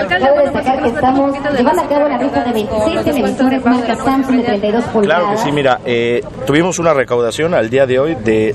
Cabe destacar que estamos llevando a cabo la rifa de 26 televisores marca Samsung de 32 pulgadas. Claro que sí, mira, tuvimos una recaudación al día de hoy de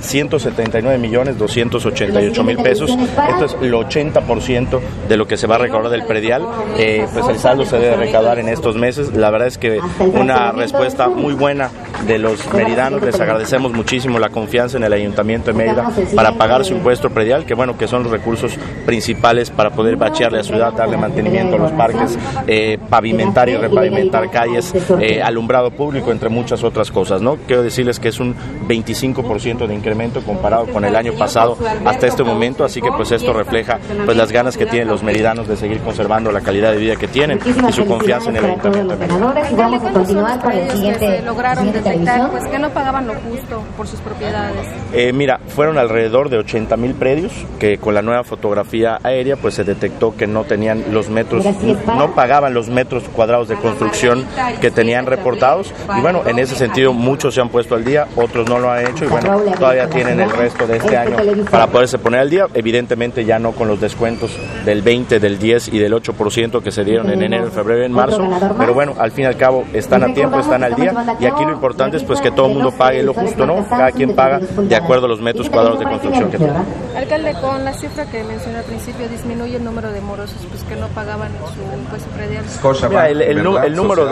179.288.000 pesos. Esto es el 80% de lo que se va a recaudar del predial. Pues el saldo se debe recaudar en estos meses. La verdad es que una respuesta muy buena de los meridanos. Les agradecemos muchísimo la confianza en el Ayuntamiento de Mérida para pagar su impuesto predial, que bueno, que son los recursos principales para poder bachearle a la ciudad, darle mantenimiento a los parques, pavimentar y repavimentar calles, alumbrado público, entre muchas otras cosas, ¿no? Quiero decirles que es un 25% de incremento comparado con el año pasado hasta este momento, así que pues esto refleja pues las ganas que tienen los meridanos de seguir conservando la calidad de vida que tienen y su confianza en el Ayuntamiento. Y vamos a continuar con el siguiente. Lograron detectar pues que no pagaban lo justo por sus propiedades. Mira, fueron alrededor de 80,000 predios que con la nueva fotografía aérea pues se detectó que no tenían los metros, no pagaban los metros cuadrados de construcción que tenían reportados, y bueno, en ese sentido muchos se han puesto al día, otros no lo han hecho, y bueno, todavía tienen el resto de este año para poderse poner al día, evidentemente ya no con los descuentos del 20, del 10 y del 8% que se dieron en enero, en febrero y en marzo, pero bueno, al fin y al cabo están a tiempo, están al día, y aquí lo importante es pues que todo el mundo pague lo justo, ¿no? Cada quien paga de acuerdo a los metros cuadrados de construcción que tiene. Alcalde, con la cifra que mencionó al principio, disminuye el número de morosos pues que no pagaban su impuesto predial. Mira, el número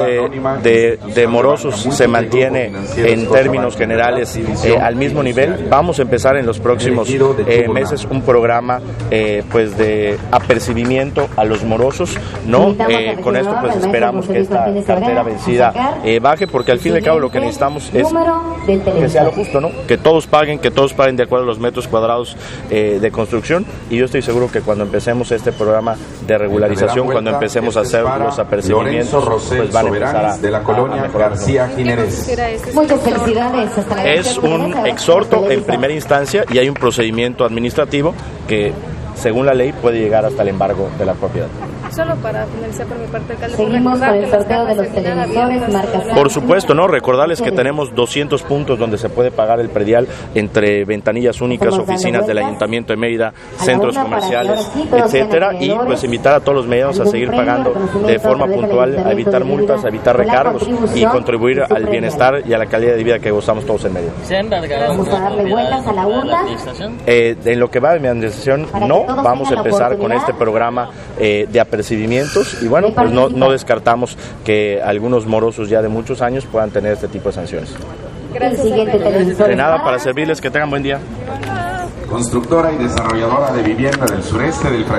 de morosos se mantiene en términos generales al mismo nivel. Vamos a empezar en los próximos meses un programa pues de apercibimiento a los morosos, ¿no? Con esto pues esperamos que esta cartera vencida baje, porque al fin y al cabo lo que necesitamos es que sea lo justo, ¿no? Que todos paguen de acuerdo a los metros cuadrados de construcción, y yo estoy seguro que cuando empecemos este programa de regularización, cuando empecemos a hacer los apercibimientos, pues van a empezar a mejorar. Muchas felicidades. Hasta la es un exhorto en primera instancia y hay un procedimiento administrativo que según la ley puede llegar hasta el embargo de la propiedad. Solo para finalizar por mi parte, alcalde, seguimos con el sorteo de los televisores marca. Por supuesto, ¿no? Recordarles que tenemos 200 puntos donde se puede pagar el predial entre ventanillas únicas, oficinas del Ayuntamiento de Mérida, centros comerciales, etcétera, y pues invitar a todos los medianos a seguir pagando de forma puntual, a evitar multas, a evitar recargos y contribuir al bienestar y a la calidad de vida que gozamos todos en Mérida. Vamos a darle vueltas a la urna. En lo que va de mi administración, no, vamos a empezar con este programa de apercibimientos, y bueno, pues no descartamos que algunos morosos ya de muchos años puedan tener este tipo de sanciones. De nada, para servirles, que tengan buen día. Constructora y desarrolladora de vivienda del sureste del